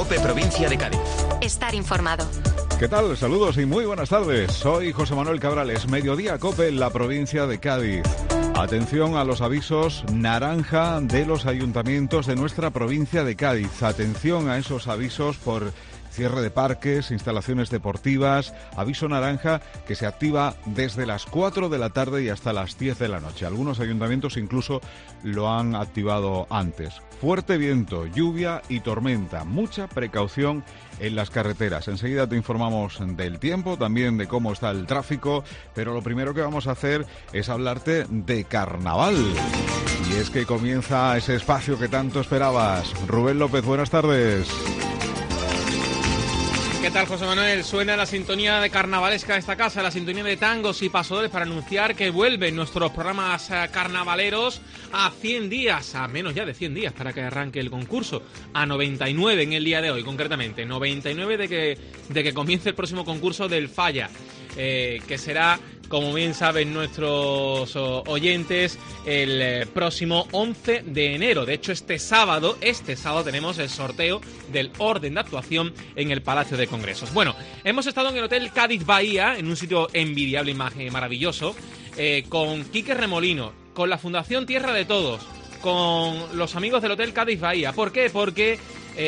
COPE Provincia de Cádiz. Estar informado. ¿Qué tal? Saludos y muy buenas tardes. Soy José Manuel Cabrales, Mediodía COPE en la provincia de Cádiz. Atención a los avisos naranja de los ayuntamientos de nuestra provincia de Cádiz. Atención a esos avisos por cierre de parques, instalaciones deportivas. Aviso naranja que se activa desde las 4 de la tarde y hasta las 10 de la noche. Algunos ayuntamientos incluso lo han activado antes. Fuerte viento, lluvia y tormenta. Mucha precaución en las carreteras. Enseguida te informamos del tiempo, también de cómo está el tráfico, pero lo primero que vamos a hacer es hablarte de carnaval. Y es que comienza ese espacio que tanto esperabas. Rubén López, buenas tardes. ¿Qué tal, José Manuel? Suena la sintonía de carnavalesca de esta casa, la sintonía de tangos y pasodobles para anunciar que vuelven nuestros programas carnavaleros a 100 días, a menos ya de 100 días para que arranque el concurso, a 99 en el día de hoy, concretamente, 99 de que comience el próximo concurso del Falla, que será, como bien saben nuestros oyentes, el próximo 11 de enero. De hecho, este sábado tenemos el sorteo del orden de actuación en el Palacio de Congresos. Bueno, hemos estado en el Hotel Cádiz Bahía, en un sitio envidiable y maravilloso, con Quique Remolino, con la Fundación Tierra de Todos, con los amigos del Hotel Cádiz Bahía. ¿Por qué? Porque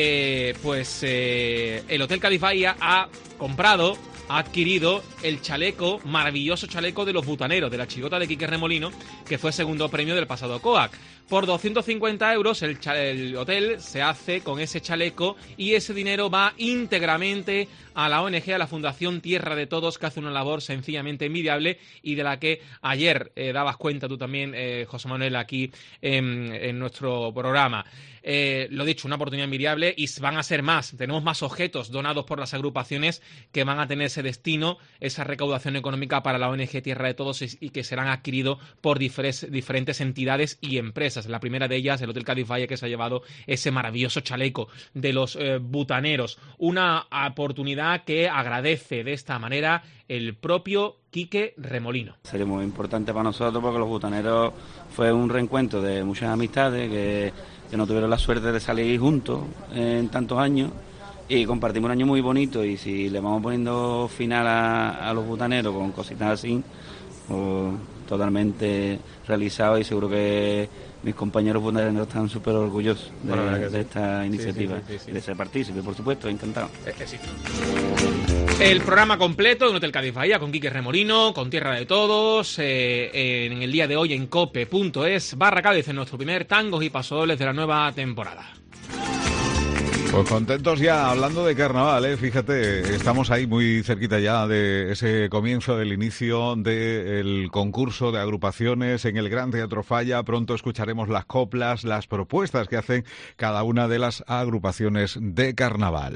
el Hotel Cádiz Bahía ha adquirido el chaleco, maravilloso chaleco de los butaneros, de la chirigota de Quique Remolino, que fue segundo premio del pasado COAC. Por 250 euros el hotel se hace con ese chaleco y ese dinero va íntegramente a la ONG, a la Fundación Tierra de Todos, que hace una labor sencillamente envidiable y de la que ayer dabas cuenta tú también, José Manuel, aquí en nuestro programa. Lo dicho, una oportunidad envidiable y van a ser más. Tenemos más objetos donados por las agrupaciones que van a tener ese destino, esa recaudación económica para la ONG Tierra de Todos y que serán adquiridos por diferentes entidades y empresas. La primera de ellas, el Hotel Cádiz Bahía, que se ha llevado ese maravilloso chaleco de los butaneros. Una oportunidad que agradece de esta manera el propio Quique Remolino. Sería muy importante para nosotros porque los butaneros fue un reencuentro de muchas amistades que no tuvieron la suerte de salir juntos en tantos años y compartimos un año muy bonito, y si le vamos poniendo final a los butaneros con cositas así, pues, totalmente realizado, y seguro que mis compañeros butaneros están súper orgullosos de esta iniciativa, sí. De ser partícipe, por supuesto, encantado. Sí. El programa completo en Hotel Cádiz Bahía con Quique Remolino, con Tierra de Todos, en el día de hoy en cope.es/Cádiz, en nuestro primer tangos y pasodobles de la nueva temporada. Pues contentos ya, hablando de carnaval, fíjate, estamos ahí muy cerquita ya de ese comienzo del inicio del concurso de agrupaciones en el Gran Teatro Falla. Pronto escucharemos las coplas, las propuestas que hacen cada una de las agrupaciones de carnaval.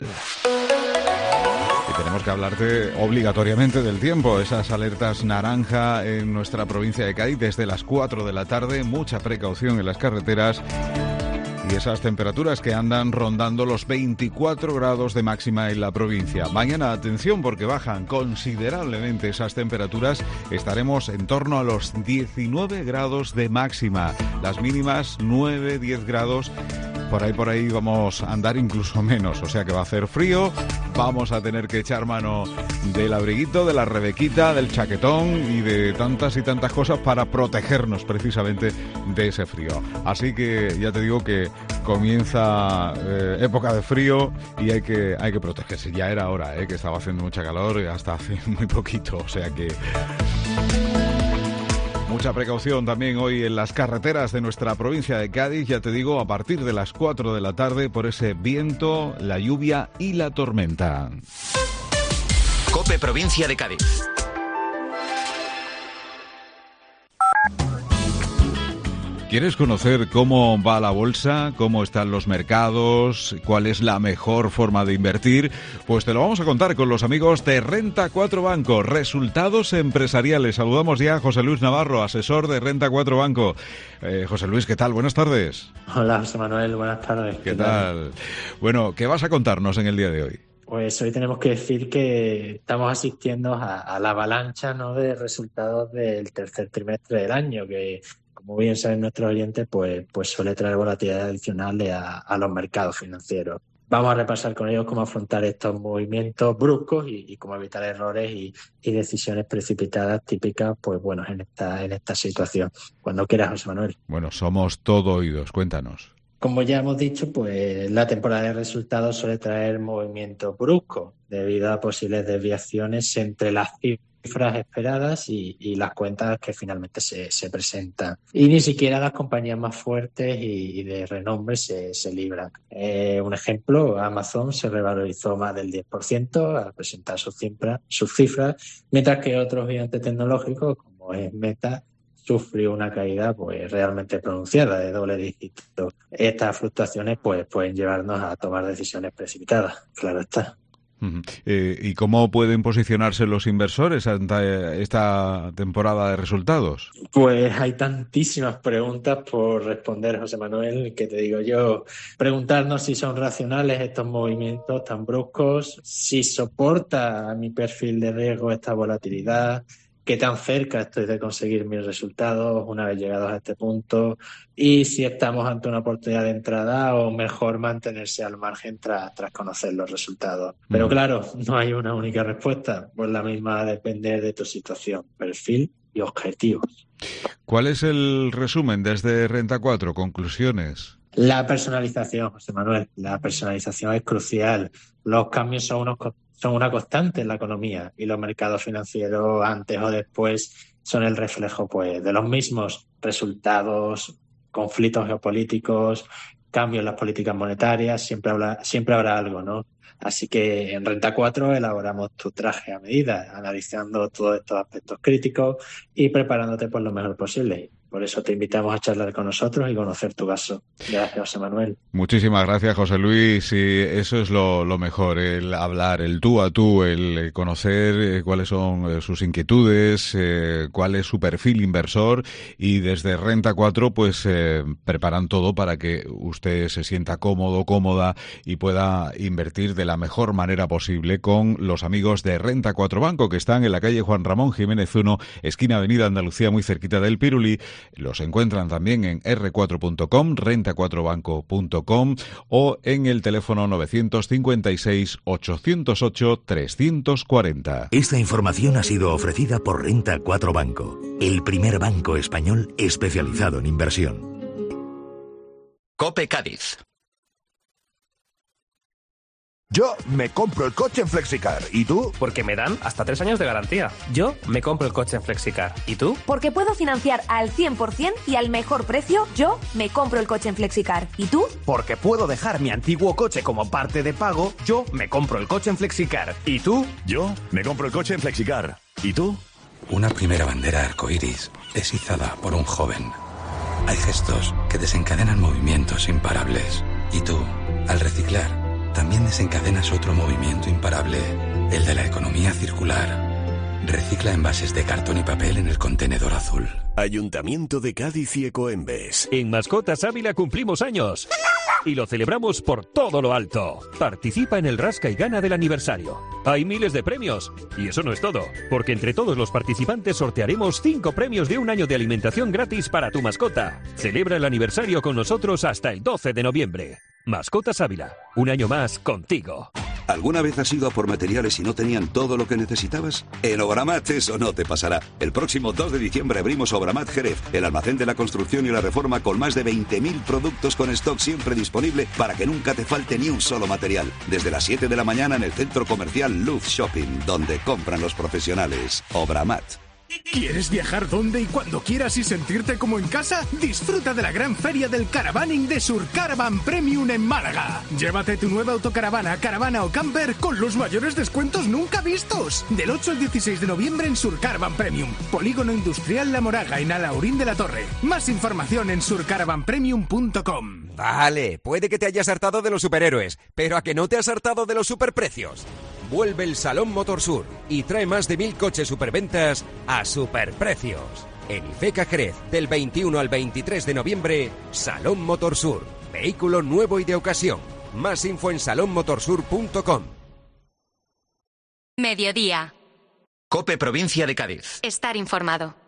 Y tenemos que hablarte obligatoriamente del tiempo, esas alertas naranja en nuestra provincia de Cádiz desde las 4 de la tarde, mucha precaución en las carreteras. Y esas temperaturas que andan rondando los 24 grados de máxima en la provincia. Mañana, atención, porque bajan considerablemente esas temperaturas. Estaremos en torno a los 19 grados de máxima. Las mínimas 9, 10 grados. Por ahí vamos a andar incluso menos. O sea que va a hacer frío. Vamos a tener que echar mano del abriguito, de la rebequita, del chaquetón y de tantas y tantas cosas para protegernos precisamente de ese frío. Así que ya te digo que comienza época de frío y hay que protegerse. Ya era hora, que estaba haciendo mucha calor hasta hace muy poquito. O sea que mucha precaución también hoy en las carreteras de nuestra provincia de Cádiz, ya te digo, a partir de las 4 de la tarde por ese viento, la lluvia y la tormenta. COPE Provincia de Cádiz. ¿Quieres conocer cómo va la bolsa, cómo están los mercados, cuál es la mejor forma de invertir? Pues te lo vamos a contar con los amigos de Renta 4 Banco, resultados empresariales. Saludamos ya a José Luis Navarro, asesor de Renta 4 Banco. José Luis, ¿qué tal? Buenas tardes. Hola, José Manuel, buenas tardes. ¿Qué tal? Bueno, ¿qué vas a contarnos en el día de hoy? Pues hoy tenemos que decir que estamos asistiendo a la avalancha, ¿no?, de resultados del tercer trimestre del año, que, como bien saben nuestros oyentes, pues suele traer volatilidad adicional a los mercados financieros. vamos a repasar con ellos cómo afrontar estos movimientos bruscos y cómo evitar errores y decisiones precipitadas típicas, pues bueno, en esta situación. Cuando quieras, José Manuel. Bueno, somos todo oídos. Cuéntanos. Como ya hemos dicho, pues la temporada de resultados suele traer movimientos bruscos debido a posibles desviaciones entre las cifras esperadas y las cuentas que finalmente se presentan. Y ni siquiera las compañías más fuertes y de renombre se libran. Un ejemplo, Amazon se revalorizó más del 10% al presentar sus cifras, mientras que otros gigantes tecnológicos, como es Meta, sufrió una caída pues realmente pronunciada de doble dígito. Estas fluctuaciones pues pueden llevarnos a tomar decisiones precipitadas, claro está. ¿Y cómo pueden posicionarse los inversores ante esta temporada de resultados? Pues hay tantísimas preguntas por responder, José Manuel, que te digo yo. Preguntarnos si son racionales estos movimientos tan bruscos, si soporta a mi perfil de riesgo esta volatilidad, qué tan cerca estoy de conseguir mis resultados una vez llegados a este punto y si estamos ante una oportunidad de entrada o mejor mantenerse al margen tras conocer los resultados. Pero claro, no hay una única respuesta, pues la misma va a depender de tu situación, perfil y objetivos. ¿Cuál es el resumen desde Renta 4? Conclusiones. La personalización, José Manuel, la personalización es crucial. Los cambios son una constante en la economía y los mercados financieros antes o después son el reflejo pues de los mismos resultados, conflictos geopolíticos, cambios en las políticas monetarias, siempre habrá algo, ¿no? Así que en Renta 4 elaboramos tu traje a medida, analizando todos estos aspectos críticos y preparándote por lo mejor posible. Por eso te invitamos a charlar con nosotros y conocer tu caso. Gracias, José Manuel. Muchísimas gracias, José Luis. Y eso es lo mejor, el hablar, el tú a tú, el conocer cuáles son sus inquietudes, cuál es su perfil inversor. Y desde Renta 4, pues preparan todo para que usted se sienta cómodo, cómoda y pueda invertir de la mejor manera posible con los amigos de Renta 4 Banco, que están en la calle Juan Ramón Jiménez 1, esquina Avenida Andalucía, muy cerquita del Pirulí. Los encuentran también en r4.com, renta4banco.com o en el teléfono 956-808-340. Esta información ha sido ofrecida por Renta 4 Banco, el primer banco español especializado en inversión. COPE Cádiz. Yo me compro el coche en Flexicar. ¿Y tú? Porque me dan hasta 3 años de garantía. Yo me compro el coche en Flexicar. ¿Y tú? Porque puedo financiar al 100% y al mejor precio. Yo me compro el coche en Flexicar. ¿Y tú? Porque puedo dejar mi antiguo coche como parte de pago. Yo me compro el coche en Flexicar. ¿Y tú? Yo me compro el coche en Flexicar. ¿Y tú? Una primera bandera arcoíris es izada por un joven. Hay gestos que desencadenan movimientos imparables. Y tú, al reciclar, también desencadenas otro movimiento imparable, el de la economía circular. Recicla envases de cartón y papel en el contenedor azul. Ayuntamiento de Cádiz y Ecoembes. En Mascotas Ávila cumplimos años y lo celebramos por todo lo alto. Participa en el Rasca y Gana del aniversario. Hay miles de premios. Y eso no es todo, porque entre todos los participantes sortearemos 5 premios de un año de alimentación gratis para tu mascota. Celebra el aniversario con nosotros hasta el 12 de noviembre. Mascotas Ávila, un año más contigo. ¿Alguna vez has ido a por materiales y no tenían todo lo que necesitabas? En Obramat eso no te pasará. El próximo 2 de diciembre abrimos Obramat Jerez, el almacén de la construcción y la reforma con más de 20.000 productos con stock siempre disponible para que nunca te falte ni un solo material. Desde las 7 de la mañana en el centro comercial Luz Shopping, donde compran los profesionales. Obramat. ¿Quieres viajar donde y cuando quieras y sentirte como en casa? Disfruta de la gran feria del caravaning de Surcaravan Premium en Málaga. Llévate tu nueva autocaravana, caravana o camper con los mayores descuentos nunca vistos. Del 8 al 16 de noviembre en Surcaravan Premium, Polígono Industrial La Moraga en Alhaurín de la Torre. Más información en surcaravanpremium.com. Vale, puede que te hayas hartado de los superhéroes, pero ¿a que no te has hartado de los superprecios? Vuelve el Salón Motorsur y trae más de 1000 coches superventas a superprecios. En IFECA Jerez, del 21 al 23 de noviembre, Salón Motorsur. Vehículo nuevo y de ocasión. Más info en salonmotorsur.com. Mediodía. COPE Provincia de Cádiz. Estar informado.